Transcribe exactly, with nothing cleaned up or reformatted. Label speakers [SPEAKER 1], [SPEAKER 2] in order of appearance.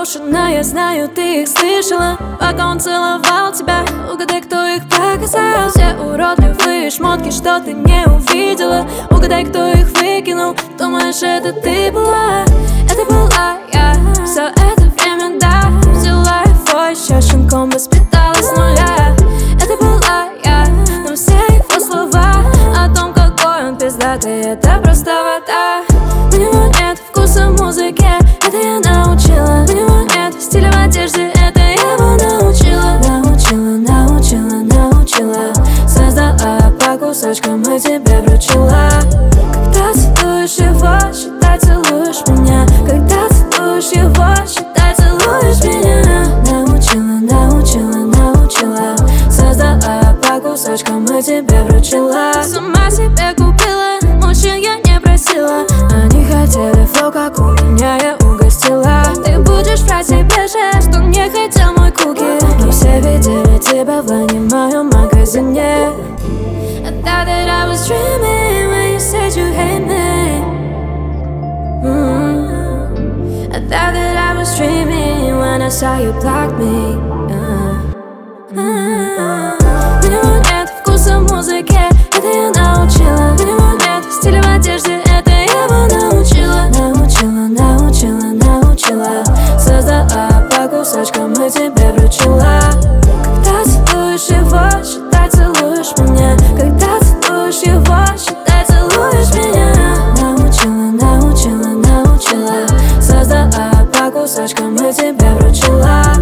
[SPEAKER 1] брошено, я знаю, ты их слышала. Пока он целовал тебя, угадай, кто их показал. Все уродливые шмотки, что ты не увидела. Угадай, кто их выкинул. Думаешь, это ты была? Это была я. Все это время, да, взяла его еще щенком, воспитала с нуля. Это была я, но все его слова о том, какой он пиздатый, это просто вода. У него нет вкуса в музыке, это я научила. У него нет стиля в одежде, это я его научила. Научила, научила, научила. Создала по кусочкам и тебе вручила. Когда целуешь его, считай, целуешь меня. Когда целуешь его, считай, целуешь меня. Научила, научила, научила. Создала по кусочкам и тебе вручила. Сама себе купила, мужчин я не просила. Они хотели флоу, как у меня, я угостила. Ты будешь врать себе же, что не хотел мой куки. Но все видели тебя в лане в моем магазине. I thought that I was dreaming when you said you hate me. mm-hmm. I thought that I was dreaming when I saw you block me. uh-huh. У него нет вкуса в музыке, это я научила. У него нет стиля в одежде, это я его научила. Научила, научила, научила. Создала по кусочкам и тебе вручила. Когда целуешь его, считай, целуешь меня. Когда целуешь его, считай, целуешь меня. Научила, научила, научила. Создала по кусочкам и тебе вручила.